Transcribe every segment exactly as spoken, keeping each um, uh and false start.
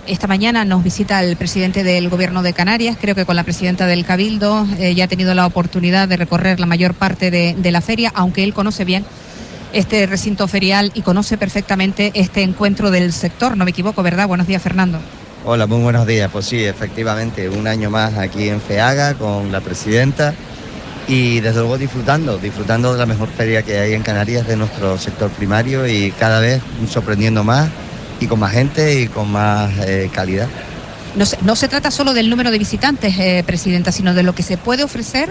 Esta mañana nos visita el presidente del Gobierno de Canarias, creo que con la presidenta del Cabildo, eh, ya ha tenido la oportunidad de recorrer la mayor parte de, de la feria, aunque él conoce bien este recinto ferial y conoce perfectamente este encuentro del sector, no me equivoco, ¿verdad? Buenos días, Fernando. Hola, muy buenos días. Pues sí, efectivamente, un año más aquí en FEAGA con la presidenta y desde luego disfrutando, disfrutando de la mejor feria que hay en Canarias de nuestro sector primario y cada vez sorprendiendo más y con más gente y con más eh, calidad. No se, no se trata solo del número de visitantes, eh, presidenta, sino de lo que se puede ofrecer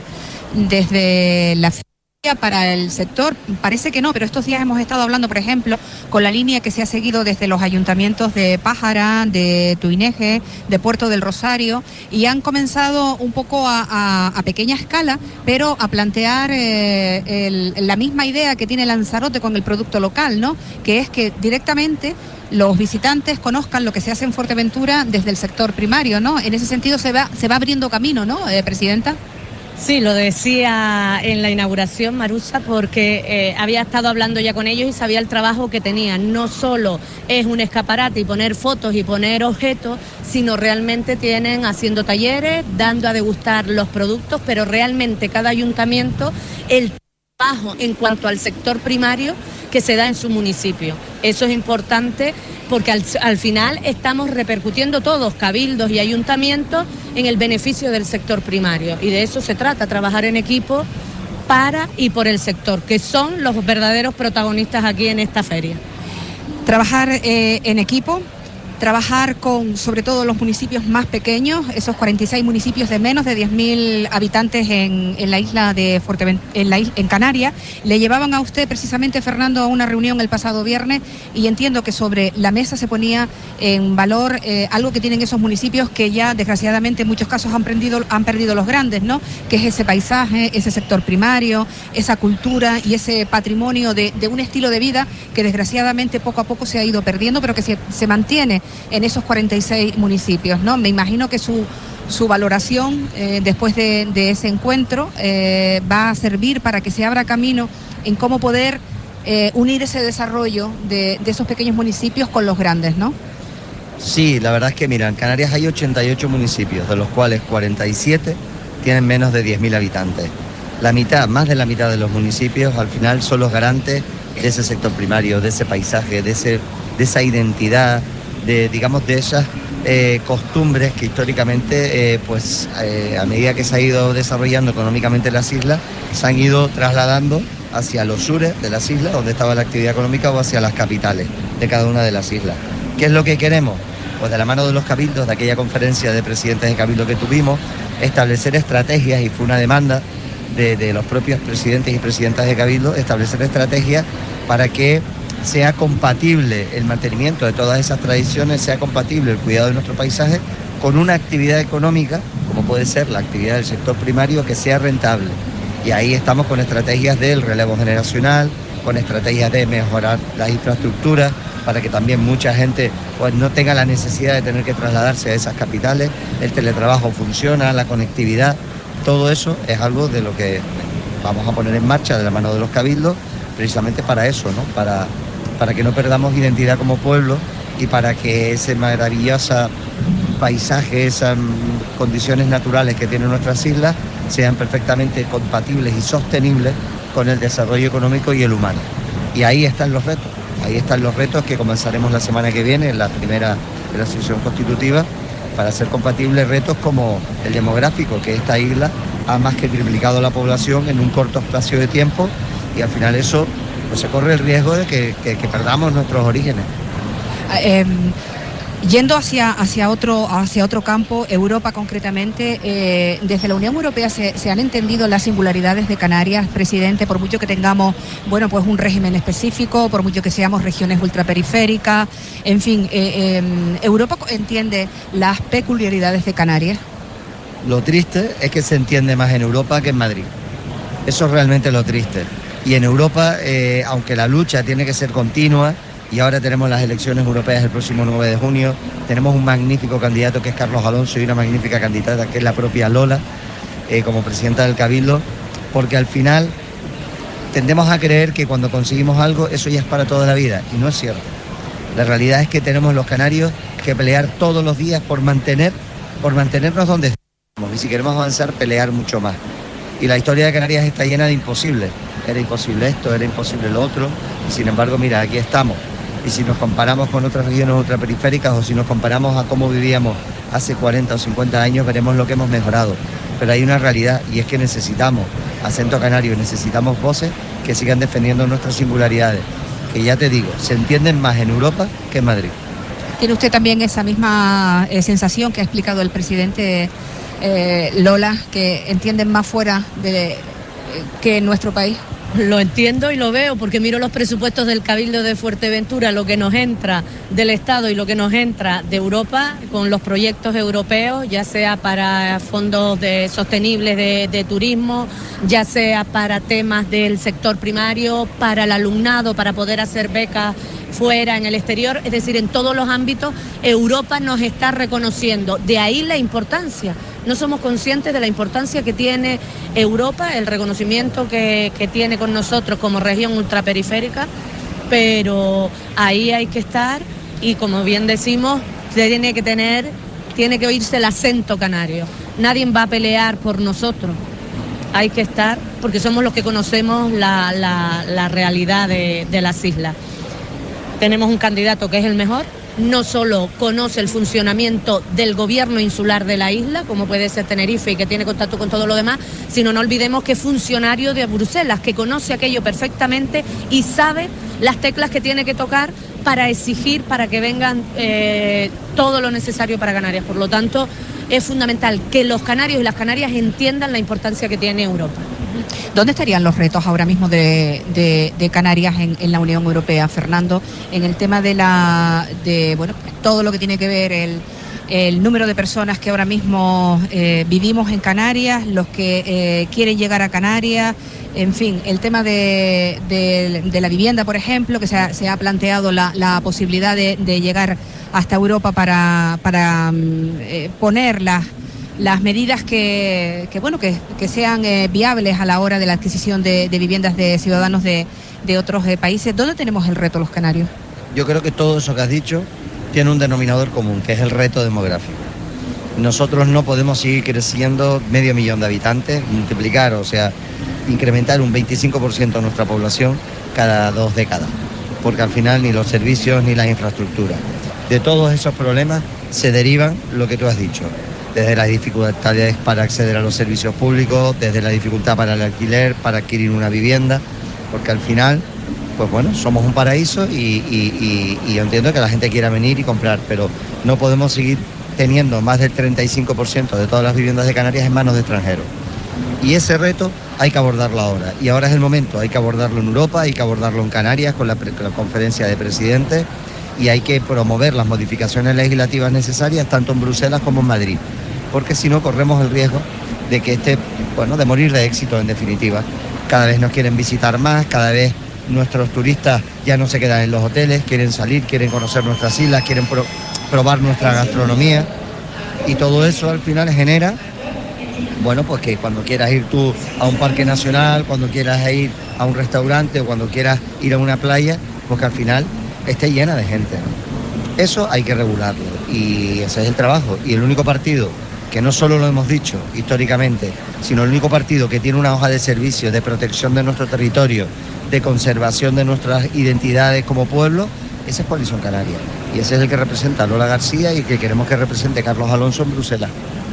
desde la feria para el sector. Parece que no, pero estos días hemos estado hablando, por ejemplo, con la línea que se ha seguido desde los ayuntamientos de Pájara, de Tuineje, de Puerto del Rosario, y han comenzado un poco a, a, a pequeña escala, pero a plantear eh, el, la misma idea que tiene Lanzarote con el producto local, ¿no? Que es que directamente los visitantes conozcan lo que se hace en Fuerteventura desde el sector primario, ¿no? En ese sentido se va, se va abriendo camino, ¿no, eh, presidenta? Sí, lo decía en la inauguración, Marusa, porque eh, había estado hablando ya con ellos y sabía el trabajo que tenían. No solo es un escaparate y poner fotos y poner objetos, sino realmente tienen haciendo talleres, dando a degustar los productos, pero realmente cada ayuntamiento, el trabajo en cuanto al sector primario que se da en su municipio. Eso es importante porque al, al final estamos repercutiendo todos, cabildos y ayuntamientos, en el beneficio del sector primario. Y de eso se trata, trabajar en equipo para y por el sector, que son los verdaderos protagonistas aquí en esta feria. Trabajar eh, en equipo, trabajar con sobre todo los municipios más pequeños, esos cuarenta y seis municipios de menos de diez mil habitantes en, en la isla de Fuerteventura, en, la, en Canarias. Le llevaban a usted precisamente, Fernando, a una reunión el pasado viernes y entiendo que sobre la mesa se ponía en valor eh, algo que tienen esos municipios que ya desgraciadamente en muchos casos han perdido, han perdido los grandes, ¿no? Que es ese paisaje, ese sector primario, esa cultura y ese patrimonio de, de un estilo de vida que desgraciadamente poco a poco se ha ido perdiendo, pero que se, se mantiene en esos cuarenta y seis municipios, ¿no? Me imagino que su, su valoración eh, después de, de ese encuentro eh, va a servir para que se abra camino en cómo poder eh, unir ese desarrollo de, de esos pequeños municipios con los grandes, ¿no? Sí, la verdad es que mira, en Canarias hay ochenta y ocho municipios, de los cuales cuarenta y siete tienen menos de diez mil habitantes. La mitad, más de la mitad de los municipios al final son los garantes de ese sector primario, de ese paisaje, de, ese, de esa identidad, de, digamos, de esas eh, costumbres que históricamente, eh, pues eh, a medida que se ha ido desarrollando económicamente las islas, se han ido trasladando hacia los sures de las islas, donde estaba la actividad económica, o hacia las capitales de cada una de las islas. ¿Qué es lo que queremos? Pues de la mano de los cabildos, de aquella conferencia de presidentes de cabildo que tuvimos, establecer estrategias, y fue una demanda de, de los propios presidentes y presidentas de cabildo, establecer estrategias para que sea compatible el mantenimiento de todas esas tradiciones, sea compatible el cuidado de nuestro paisaje con una actividad económica, como puede ser la actividad del sector primario, que sea rentable. Y ahí estamos con estrategias del relevo generacional, con estrategias de mejorar las infraestructuras, para que también mucha gente pues, no tenga la necesidad de tener que trasladarse a esas capitales. El teletrabajo funciona, la conectividad, todo eso es algo de lo que vamos a poner en marcha de la mano de los cabildos, precisamente para eso, ¿no? Para para que no perdamos identidad como pueblo y para que ese maravilloso paisaje, esas condiciones naturales que tienen nuestras islas sean perfectamente compatibles y sostenibles con el desarrollo económico y el humano. Y ahí están los retos, ahí están los retos que comenzaremos la semana que viene, en la primera de la sesión constitutiva, para hacer compatibles retos como el demográfico, que esta isla ha más que triplicado la población en un corto espacio de tiempo, y al final eso pues se corre el riesgo de que, que, que perdamos nuestros orígenes. Eh, yendo hacia, hacia, otro, hacia otro campo, Europa concretamente, eh, desde la Unión Europea se, se han entendido las singularidades de Canarias, presidente, por mucho que tengamos, bueno, pues un régimen específico, por mucho que seamos regiones ultraperiféricas, en fin, eh, eh, ¿Europa entiende las peculiaridades de Canarias? Lo triste es que se entiende más en Europa que en Madrid. Eso es realmente lo triste. Y en Europa, eh, aunque la lucha tiene que ser continua, y ahora tenemos las elecciones europeas el próximo nueve de junio, tenemos un magnífico candidato que es Carlos Alonso y una magnífica candidata que es la propia Lola, eh, como presidenta del Cabildo, porque al final tendemos a creer que cuando conseguimos algo, eso ya es para toda la vida, y no es cierto. La realidad es que tenemos los canarios que pelear todos los días por mantener, por mantenernos donde estamos, y si queremos avanzar, pelear mucho más. Y la historia de Canarias está llena de imposibles. Era imposible esto, era imposible lo otro, y sin embargo, mira, aquí estamos. Y si nos comparamos con otras regiones ultraperiféricas, o si nos comparamos a cómo vivíamos hace cuarenta o cincuenta años, veremos lo que hemos mejorado. Pero hay una realidad, y es que necesitamos acento canario, necesitamos voces que sigan defendiendo nuestras singularidades, que ya te digo, se entienden más en Europa que en Madrid. ¿Tiene usted también esa misma eh, sensación que ha explicado el presidente eh, Lola, que entienden más fuera de, eh, que en nuestro país? Lo entiendo y lo veo porque miro los presupuestos del Cabildo de Fuerteventura, lo que nos entra del Estado y lo que nos entra de Europa con los proyectos europeos, ya sea para fondos de, sostenibles de, de turismo, ya sea para temas del sector primario, para el alumnado, para poder hacer becas fuera, en el exterior, es decir, en todos los ámbitos, Europa nos está reconociendo. De ahí la importancia. No somos conscientes de la importancia que tiene Europa, el reconocimiento que, que tiene con nosotros como región ultraperiférica, pero ahí hay que estar y, como bien decimos, tiene que tener, tiene que oírse el acento canario. Nadie va a pelear por nosotros. Hay que estar porque somos los que conocemos la, la, la realidad de, de las islas. Tenemos un candidato que es el mejor, no solo conoce el funcionamiento del gobierno insular de la isla, como puede ser Tenerife y que tiene contacto con todo lo demás, sino no olvidemos que es funcionario de Bruselas, que conoce aquello perfectamente y sabe las teclas que tiene que tocar para exigir, para que vengan eh, todo lo necesario para Canarias. Por lo tanto, es fundamental que los canarios y las canarias entiendan la importancia que tiene Europa. ¿Dónde estarían los retos ahora mismo de, de, de Canarias en, en la Unión Europea, Fernando, en el tema de la de bueno todo lo que tiene que ver el, el número de personas que ahora mismo eh, vivimos en Canarias, los que eh, quieren llegar a Canarias, en fin, el tema de, de, de la vivienda, por ejemplo, que se ha, se ha planteado la, la posibilidad de, de llegar hasta Europa para, para eh, poner las las medidas que, que bueno que, que sean eh, viables a la hora de la adquisición de, de viviendas de ciudadanos de, de otros eh, países. ¿Dónde tenemos el reto los canarios? Yo creo que todo eso que has dicho tiene un denominador común, que es el reto demográfico. Nosotros no podemos seguir creciendo medio millón de habitantes, multiplicar, o sea, incrementar un veinticinco por ciento de nuestra población cada dos décadas, porque al final ni los servicios ni las infraestructuras. De todos esos problemas se derivan lo que tú has dicho, desde las dificultades para acceder a los servicios públicos, desde la dificultad para el alquiler, para adquirir una vivienda, porque al final, pues bueno, somos un paraíso y, y, y, y yo entiendo que la gente quiera venir y comprar, pero no podemos seguir teniendo más del treinta y cinco por ciento de todas las viviendas de Canarias en manos de extranjeros. Y ese reto hay que abordarlo ahora, y ahora es el momento, hay que abordarlo en Europa, hay que abordarlo en Canarias con la, con la conferencia de presidentes, y hay que promover las modificaciones legislativas necesarias tanto en Bruselas como en Madrid, porque si no corremos el riesgo de que este, bueno, de morir de éxito en definitiva. Cada vez nos quieren visitar más, cada vez nuestros turistas ya no se quedan en los hoteles, quieren salir, quieren conocer nuestras islas, quieren pro, probar nuestra gastronomía, y todo eso al final genera, bueno, pues que cuando quieras ir tú a un parque nacional, cuando quieras ir a un restaurante o cuando quieras ir a una playa, pues que al final esté llena de gente, ¿no? Eso hay que regularlo y ese es el trabajo. Y el único partido que no solo lo hemos dicho históricamente, sino el único partido que tiene una hoja de servicio de protección de nuestro territorio, de conservación de nuestras identidades como pueblo, ese es Coalición Canaria. Y ese es el que representa Lola García y que queremos que represente Carlos Alonso en Bruselas.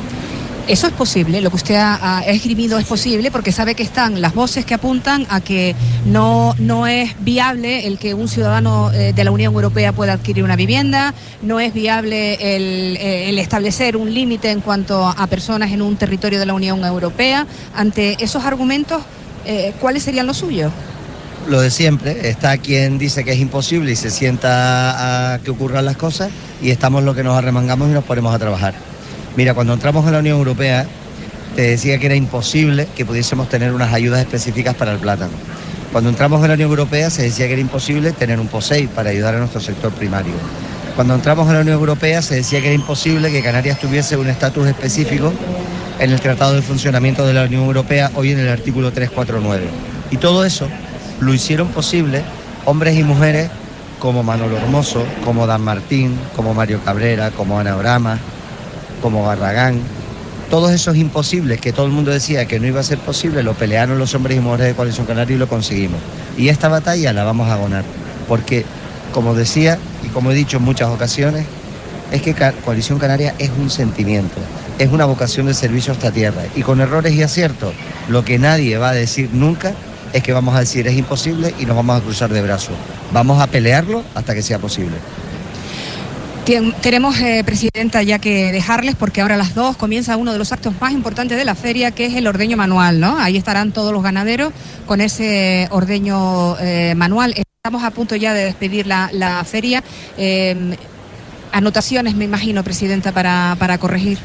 Eso es posible, lo que usted ha, ha escribido es posible porque sabe que están las voces que apuntan a que no, no es viable el que un ciudadano eh, de la Unión Europea pueda adquirir una vivienda, no es viable el, eh, el establecer un límite en cuanto a personas en un territorio de la Unión Europea. Ante esos argumentos, eh, ¿cuáles serían los suyos? Lo de siempre, está quien dice que es imposible y se sienta a que ocurran las cosas, y estamos los que nos arremangamos y nos ponemos a trabajar. Mira, cuando entramos en la Unión Europea, te decía que era imposible que pudiésemos tener unas ayudas específicas para el plátano. Cuando entramos en la Unión Europea se decía que era imposible tener un POSEI para ayudar a nuestro sector primario. Cuando entramos en la Unión Europea se decía que era imposible que Canarias tuviese un estatus específico en el Tratado de Funcionamiento de la Unión Europea, hoy en el artículo trescientos cuarenta y nueve. Y todo eso lo hicieron posible hombres y mujeres como Manolo Hermoso, como Dan Martín, como Mario Cabrera, como Ana Brama, como Barragán. Todos esos imposibles que todo el mundo decía que no iba a ser posible, lo pelearon los hombres y mujeres de Coalición Canaria y lo conseguimos. Y esta batalla la vamos a ganar, porque, como decía y como he dicho en muchas ocasiones, es que Coalición Canaria es un sentimiento, es una vocación de servicio a esta tierra. Y con errores y aciertos, lo que nadie va a decir nunca es que vamos a decir es imposible y nos vamos a cruzar de brazos. Vamos a pelearlo hasta que sea posible. Tien, tenemos, eh, Presidenta, ya que dejarles, porque ahora a las dos comienza uno de los actos más importantes de la feria, que es el ordeño manual, ¿no? Ahí estarán todos los ganaderos con ese ordeño eh, manual. Estamos a punto ya de despedir la, la feria. Eh, anotaciones, me imagino, Presidenta, para, para corregir.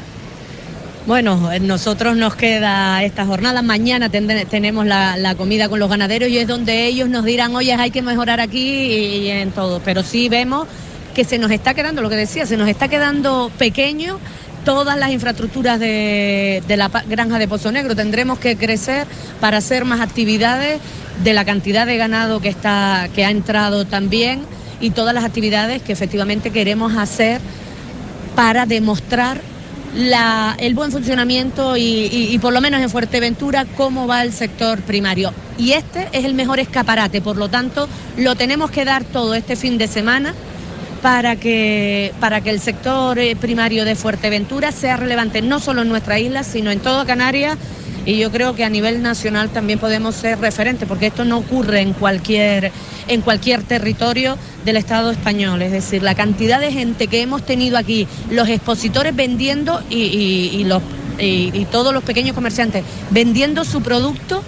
Bueno, nosotros nos queda esta jornada. Mañana ten, tenemos la, la comida con los ganaderos y es donde ellos nos dirán, oye, hay que mejorar aquí y, y en todo. Pero sí vemos que se nos está quedando, lo que decía, se nos está quedando pequeño todas las infraestructuras de, de la granja de Pozo Negro. Tendremos que crecer para hacer más actividades de la cantidad de ganado que está, que ha entrado también, y todas las actividades que efectivamente queremos hacer para demostrar la, el buen funcionamiento y, y, y por lo menos en Fuerteventura cómo va el sector primario. Y este es el mejor escaparate, por lo tanto lo tenemos que dar todo este fin de semana para que, para que el sector primario de Fuerteventura sea relevante no solo en nuestra isla, sino en toda Canarias, y yo creo que a nivel nacional también podemos ser referentes, porque esto no ocurre en cualquier, en cualquier territorio del Estado español. Es decir, la cantidad de gente que hemos tenido aquí, los expositores vendiendo y, y, y, los, y, y todos los pequeños comerciantes vendiendo su producto.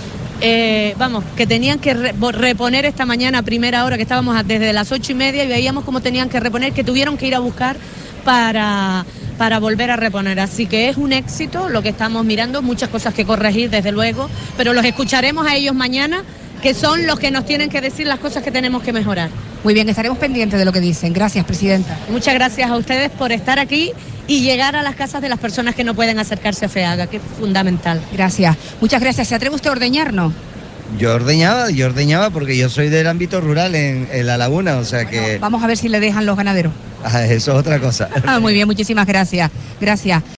Eh, vamos, que tenían que re reponer esta mañana a primera hora, que estábamos desde las ocho y media y veíamos cómo tenían que reponer, que tuvieron que ir a buscar para, para volver a reponer. Así que es un éxito lo que estamos mirando, muchas cosas que corregir desde luego, pero los escucharemos a ellos mañana, que son los que nos tienen que decir las cosas que tenemos que mejorar. Muy bien, estaremos pendientes de lo que dicen. Gracias, Presidenta. Muchas gracias a ustedes por estar aquí y llegar a las casas de las personas que no pueden acercarse a FEAGA, que es fundamental. Gracias. Muchas gracias. ¿Se atreve usted a ordeñarnos? Yo ordeñaba, yo ordeñaba porque yo soy del ámbito rural en, en La Laguna, o sea que... Bueno, vamos a ver si le dejan los ganaderos. Ah, eso es otra cosa. Ah, muy bien, muchísimas gracias. Gracias.